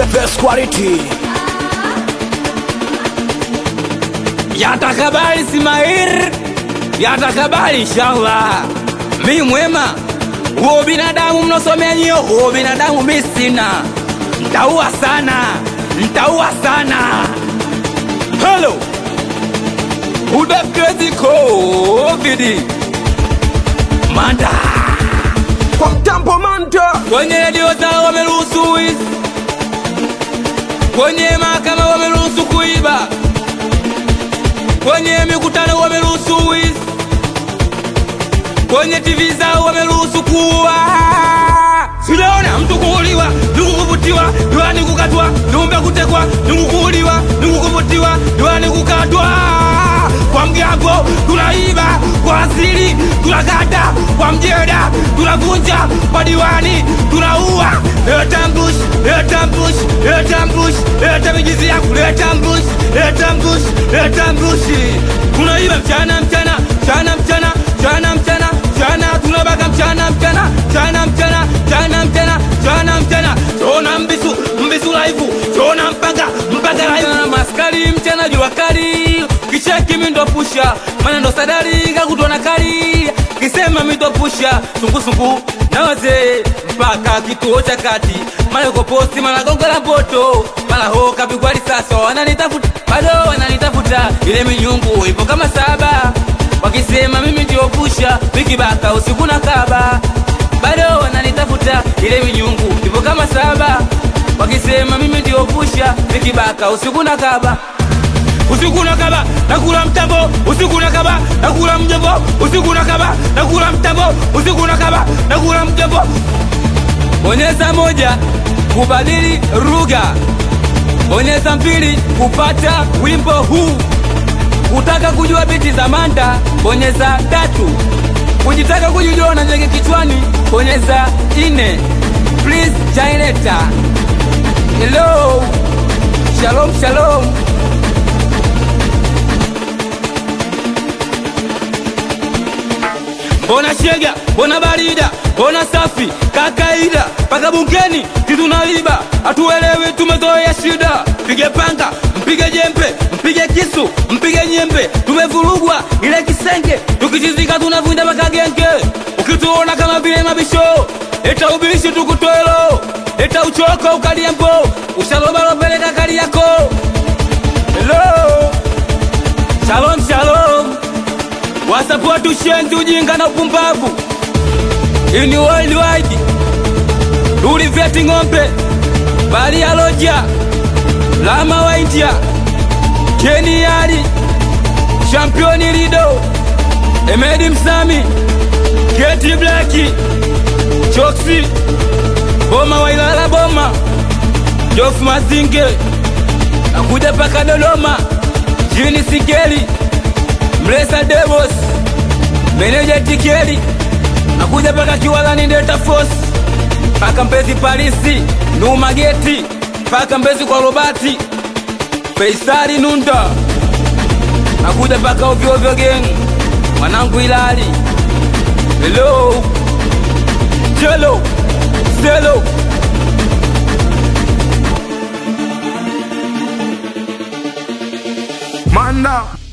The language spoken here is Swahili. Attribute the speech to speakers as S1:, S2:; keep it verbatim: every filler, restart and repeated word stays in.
S1: best quality.
S2: Yatakabali Ismail, yatakabali inshallah. Mi mwema, huo binadamu mnosomea nyo, huo binadamu mi sina. Ntaua sana, ntaua sana. Hello, udapkezi COVID Manda
S1: Kwa mtambo Manda,
S2: kwenye redio zao wameruhusu wizi, kwenye mahakama wameruhusu kuiba, kwenye mikutano wameruhusu wizi, kwenye T V zao wameruhusu kuua. Sijaona mtu kuuliwa, ndugu kuvutiwa, diwani kukatwa, nyumba kutekwa, ndugu kuuliwa, ndugu kuvutiwa, diwani kukatwa. Kwa mgambo tunaiba, kwa asili tunakata, kwa mjeda tunavunja, kwa diwani tunaua. Leta mbush, leta mbush, leta mbush, leta mijizi yangu, leta mbush, leta mbush, leta mbush. Tunaiba mchana mchana, mchana mchana, mchana mchana, mchana tunabaka mchana mchana, mchana mchana, mchana mchana, mchana mchana. Tuna mbisu, mbisu live, tuna mpaka, mpaka live. Maskari mchana jua kali, kicheki mindo pusha, mana ndo sadari kakutona kali. Kisema mindo pusha, sungu sungu na wazee mpaka kituo cha kati. Mara yuko posti, mara gongo la mboto, mara ho kapigwa risasi. Wananitafuta, bado wananitafuta, ile minyungu ipo kama saba. Wakisema mimi ndio pusha, wikibaka usiku na kaba. Bado wananitafuta, ile minyungu ipo kama saba. Wakisema mimi ndio pusha, wikibaka usiku na kaba. Usiku na kaba, nakula mtambo, usiku na kaba, nakula mjambo, usiku na kaba, nakula mtambo, usiku na kaba, nakula mjambo. Bonyeza moja kubadili lugha, bonyeza mbili kupata wimbo huu. Utaka kujua biti za Manda, bonyeza tatu. Kujitaka kujijua na njege kichwani, bonyeza ine. Please Jaileta. Hello, shalom shalom. Bona shega, bona barida, bona safi, kakaida, paka bungeni, kitunaliba, atuelewi tumezoea shida. Mpige panga, mpige jembe, mpige kisu, mpige nyembe, tumevurugwa ile kisenge, tukichizika tunavunda paka genge. Ukituona kama vile mabisho, eta ubishi tukutoelo, eta uchoko ukaliambo, ushaloba lopeleka kali yako. Hello, shalom shalom. Wasapoti ushenzi, ujinga na upumbavu. Ini worldwide Ruli vyeti ngombe, Bali ya Loja, Lama wa India, Kenny Yari, Championi Rido, Emedi Msami, Keti Blacki, Choksi, Boma wa Ilala Boma, Jof Mazinge, nakuja paka Dodoma, Jini Sikeli, Mresa Devos, Meneja Tikeli, nakuja paka Kiwalani Delta Force, paka Mbezi Parisi, Numa Geti, paka Mbezi kwa Robati, Faisari Nunda, nakuja paka Ovyo Ovyo Gang, Mwanangu Ilali. Hello, Jello, Zello.
S1: Manda.